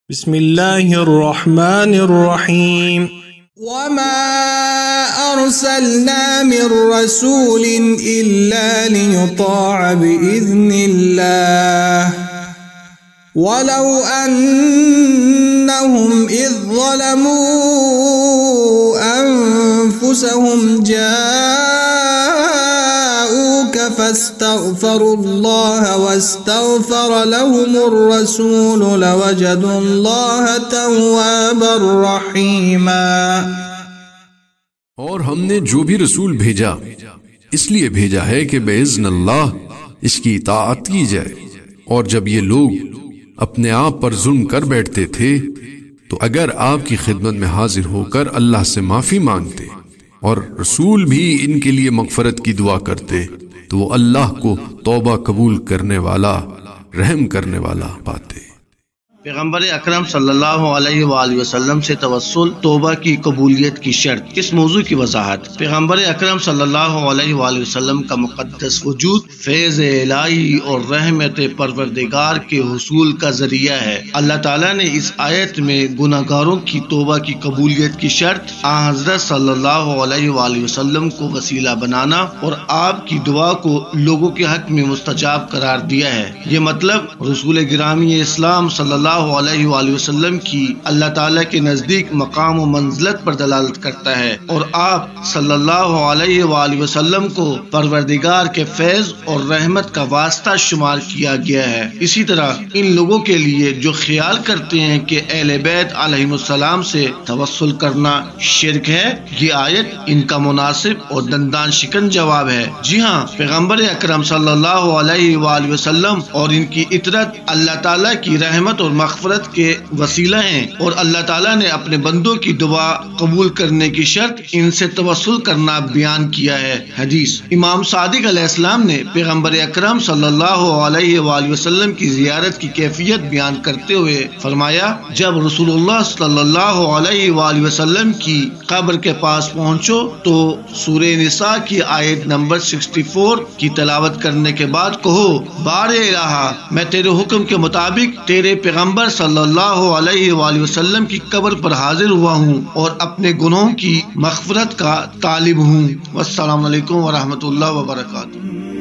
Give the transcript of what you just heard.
بسم الله الرحمن الرحيم وما أرسلنا من رسول إلا ليطاع بإذن الله ولو أنهم إذ ظلموا أنفسهم جاءوك فاستغفروا الله واستغفر لهم الرسول لوجدوا الله توابا رحيما۔ اور ہم نے جو بھی رسول بھیجا اس لیے بھیجا ہے کہ باذن اللہ اس کی اطاعت کی جائے، اور جب یہ لوگ اپنے آپ پر ظلم کر بیٹھتے تھے تو اگر آپ کی خدمت میں حاضر ہو کر اللہ سے معافی مانگتے اور رسول بھی ان کے لیے مغفرت کی دعا کرتے تو وہ اللہ کو توبہ قبول کرنے والا، رحم کرنے والا پاتے۔ پیغمبر اکرم صلی اللہ علیہ وآلہ وسلم سے توسل، توبہ کی قبولیت کی شرط۔ اس موضوع کی وضاحت۔ پیغمبر اکرم صلی اللہ علیہ وآلہ وسلم کا مقدس وجود فیض الہی اور رحمت پروردگار کے حصول کا ذریعہ ہے۔ اللہ تعالیٰ نے اس آیت میں گناہگاروں کی توبہ کی قبولیت کی شرط حضرت صلی اللہ علیہ وآلہ وسلم کو وسیلہ بنانا اور آپ کی دعا کو لوگوں کے حق میں مستجاب قرار دیا ہے۔ یہ مطلب رسول گرامی اسلام صلی اللہ علیہ وآلہ وسلم کی اللہ تعالیٰ کے نزدیک مقام و منزلت پر دلالت کرتا ہے، اور آپ صلی اللہ علیہ وآلہ وسلم کو پروردگار کے فیض اور رحمت کا واسطہ شمار کیا گیا ہے۔ اسی طرح ان لوگوں کے لیے جو خیال کرتے ہیں کہ اہل بیت علیہم السلام سے توسل کرنا شرک ہے، یہ آیت ان کا مناسب اور دندان شکن جواب ہے۔ جی ہاں، پیغمبر اکرم صلی اللہ علیہ وآلہ وسلم اور ان کی اطاعت اللہ تعالیٰ کی رحمت اور مغفرت کے وسیلہ ہیں، اور اللہ تعالیٰ نے اپنے بندوں کی دعا قبول کرنے کی شرط ان سے توسل کرنا بیان کیا ہے۔ حدیث۔ امام صادق علیہ السلام نے پیغمبر اکرم صلی اللہ علیہ وآلہ وسلم کی زیارت کی کیفیت بیان کرتے ہوئے فرمایا، جب رسول اللہ صلی اللہ علیہ وآلہ وسلم کی قبر کے پاس پہنچو تو سورہ نساء کی آیت نمبر 64 کی تلاوت کرنے کے بعد کہو، بار الہ، میں تیرے حکم کے مطابق تیرے پیغمبر صلی اللہ علیہ وآلہ وسلم کی قبر پر حاضر ہوا ہوں اور اپنے گناہوں کی مغفرت کا طالب ہوں۔ والسلام علیکم ورحمۃ اللہ وبرکاتہ۔